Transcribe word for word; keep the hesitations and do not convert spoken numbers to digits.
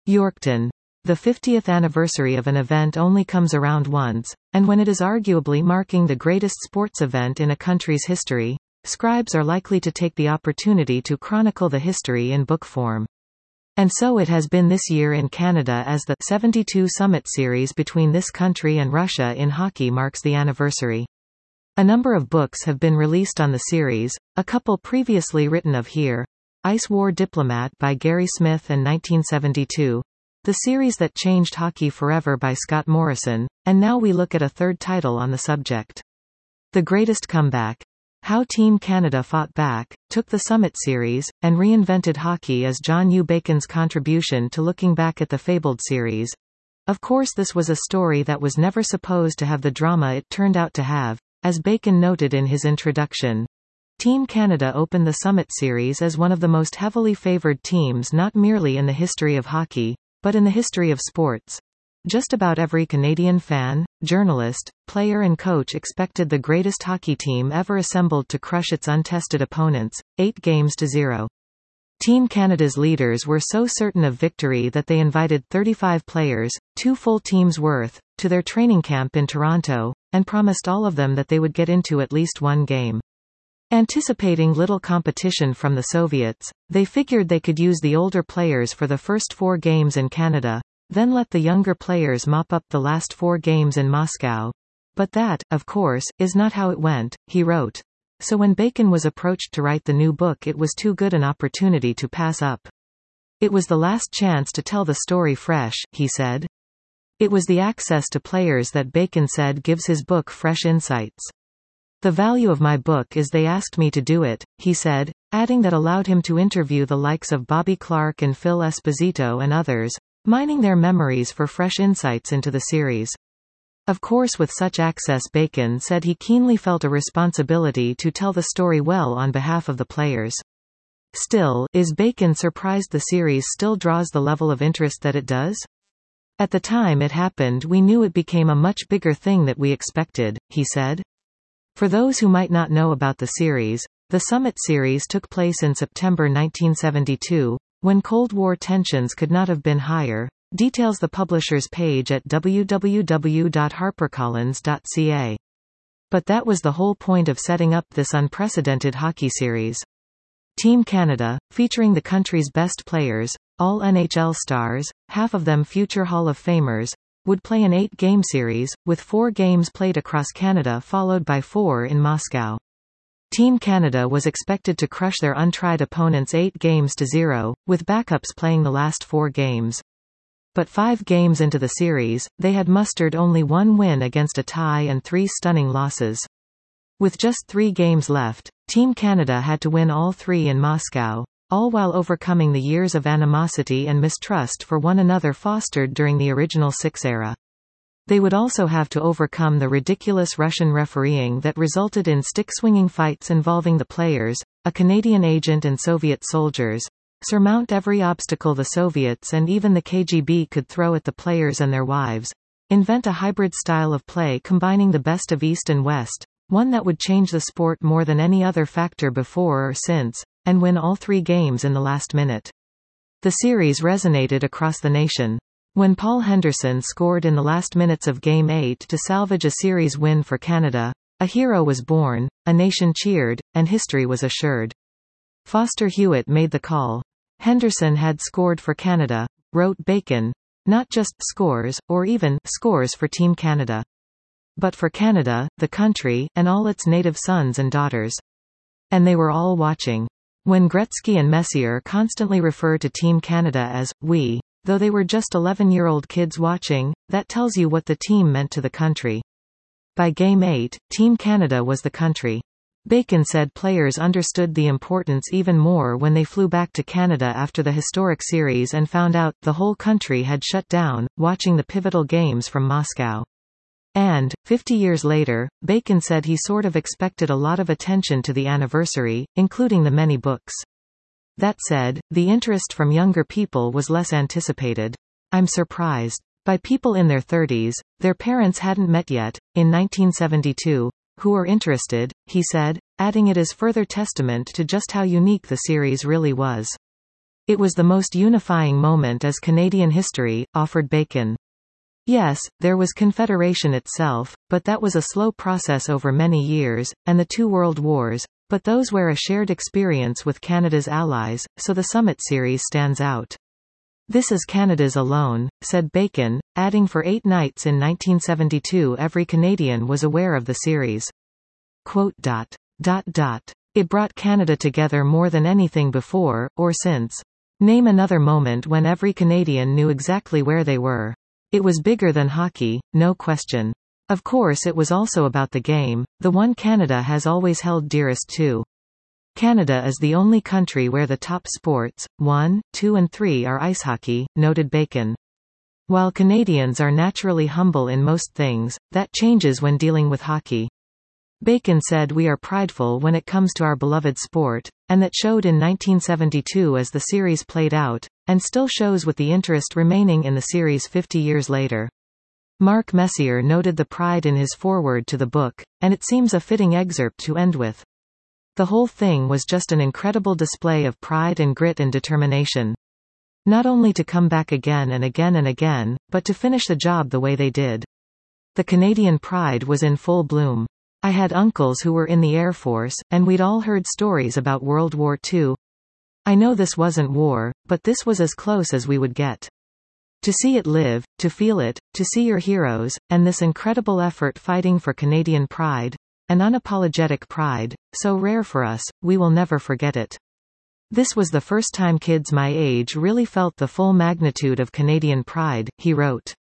Yorkton. The fiftieth anniversary of an event only comes around once, and when it is arguably marking the greatest sports event in a country's history, scribes are likely to take the opportunity to chronicle the history in book form. And so it has been this year in Canada, as the seventy-two Summit Series between this country and Russia in hockey marks the anniversary. A number of books have been released on the series, a couple previously written of here. Ice War Diplomat by Gary Smith and nineteen seventy-two. The Series That Changed Hockey Forever by Scott Morrison, and now we look at a third title on the subject. The Greatest Comeback. How Team Canada Fought Back, Took the Summit Series, and Reinvented Hockey as John U. Bacon's contribution to looking back at the fabled series. Of course, this was a story that was never supposed to have the drama it turned out to have, as Bacon noted in his introduction. Team Canada opened the Summit Series as one of the most heavily favored teams not merely in the history of hockey, but in the history of sports. Just about every Canadian fan, journalist, player and coach expected the greatest hockey team ever assembled to crush its untested opponents, eight games to zero. Team Canada's leaders were so certain of victory that they invited thirty-five players, two full teams' worth, to their training camp in Toronto, and promised all of them that they would get into at least one game. Anticipating little competition from the Soviets, they figured they could use the older players for the first four games in Canada, then let the younger players mop up the last four games in Moscow. But that, of course, is not how it went, he wrote. So when Bacon was approached to write the new book, it was too good an opportunity to pass up. It was the last chance to tell the story fresh, he said. It was the access to players that Bacon said gives his book fresh insights. The value of my book is they asked me to do it, he said, adding that allowed him to interview the likes of Bobby Clark and Phil Esposito and others, mining their memories for fresh insights into the series. Of course, with such access, Bacon said he keenly felt a responsibility to tell the story well on behalf of the players. Still, is Bacon surprised the series still draws the level of interest that it does? At the time it happened, we knew it became a much bigger thing that we expected, he said. For those who might not know about the series, the Summit Series took place in September nineteen seventy-two, when Cold War tensions could not have been higher, details the publisher's page at w w w dot harper collins dot c a. But that was the whole point of setting up this unprecedented hockey series. Team Canada, featuring the country's best players, all N H L stars, half of them future Hall of Famers, would play an eight-game series, with four games played across Canada followed by four in Moscow. Team Canada was expected to crush their untried opponents eight games to zero, with backups playing the last four games. But five games into the series, they had mustered only one win against a tie and three stunning losses. With just three games left, Team Canada had to win all three in Moscow, all while overcoming the years of animosity and mistrust for one another fostered during the original Six era. They would also have to overcome the ridiculous Russian refereeing that resulted in stick-swinging fights involving the players, a Canadian agent and Soviet soldiers, surmount every obstacle the Soviets and even the K G B could throw at the players and their wives, invent a hybrid style of play combining the best of East and West, one that would change the sport more than any other factor before or since, and win all three games in the last minute. The series resonated across the nation. When Paul Henderson scored in the last minutes of Game eight to salvage a series win for Canada, a hero was born, a nation cheered, and history was assured. Foster Hewitt made the call. Henderson had scored for Canada, wrote Bacon, not just scores, or even scores for Team Canada, but for Canada, the country, and all its native sons and daughters. And they were all watching. When Gretzky and Messier constantly refer to Team Canada as we, though they were just eleven-year-old kids watching, that tells you what the team meant to the country. By Game eight, Team Canada was the country. Bacon said players understood the importance even more when they flew back to Canada after the historic series and found out the whole country had shut down, watching the pivotal games from Moscow. And, fifty years later, Bacon said he sort of expected a lot of attention to the anniversary, including the many books. That said, the interest from younger people was less anticipated. I'm surprised. By people in their thirties, their parents hadn't met yet, in nineteen seventy-two, who were interested, he said, adding it is further testament to just how unique the series really was. It was the most unifying moment as Canadian history, offered Bacon. Yes, there was Confederation itself, but that was a slow process over many years, and the two world wars, but those were a shared experience with Canada's allies, so the Summit Series stands out. This is Canada's alone, said Bacon, adding for eight nights in nineteen seventy-two every Canadian was aware of the series. Quote, dot, dot, dot. It brought Canada together more than anything before, or since. Name another moment when every Canadian knew exactly where they were. It was bigger than hockey, no question. Of course it was also about the game, the one Canada has always held dearest to. Canada is the only country where the top sports, one, two and three are ice hockey, noted Bacon. While Canadians are naturally humble in most things, that changes when dealing with hockey. Bacon said we are prideful when it comes to our beloved sport, and that showed in nineteen seventy-two as the series played out, and still shows with the interest remaining in the series fifty years later. Mark Messier noted the pride in his foreword to the book, and it seems a fitting excerpt to end with. The whole thing was just an incredible display of pride and grit and determination. Not only to come back again and again and again, but to finish the job the way they did. The Canadian pride was in full bloom. I had uncles who were in the Air Force, and we'd all heard stories about World War Two. I know this wasn't war, but this was as close as we would get. To see it live, to feel it, to see your heroes, and this incredible effort fighting for Canadian pride, an unapologetic pride, so rare for us, we will never forget it. This was the first time kids my age really felt the full magnitude of Canadian pride, he wrote.